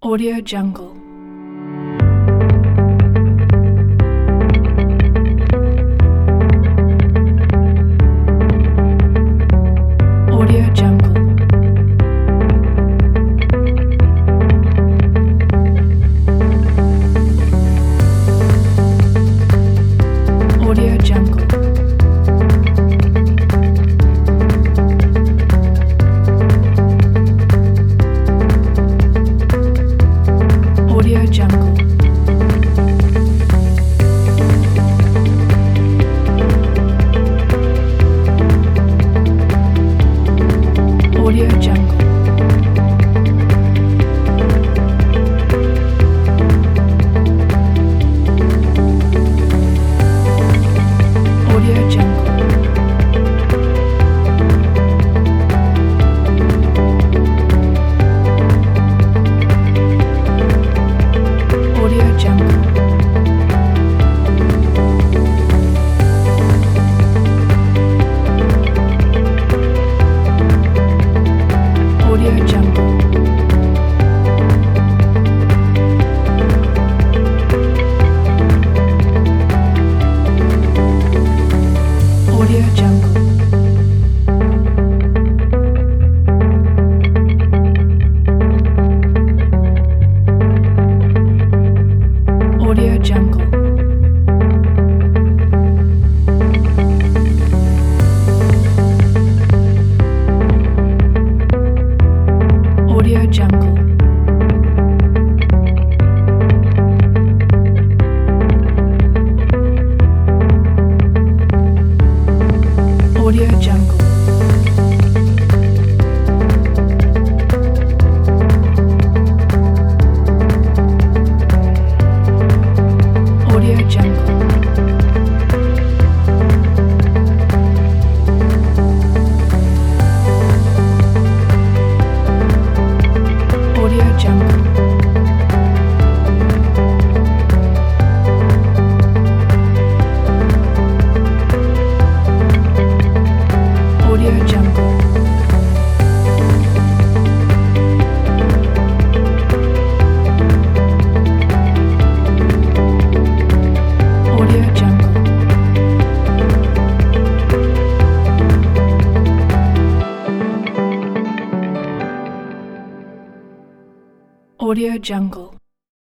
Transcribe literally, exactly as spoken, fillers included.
Audio Jungle. Audio Jungle. Audio Jungle. Audio Jungle. Audio Jungle. Audio Jungle. Audio Jungle. Audio Jungle. Audio Jungle. Audio Jungle. Audio Jungle. Audio Jungle. Audio Jungle. Audio Jungle. Audio Jungle. Audio Jungle. Audio Jungle.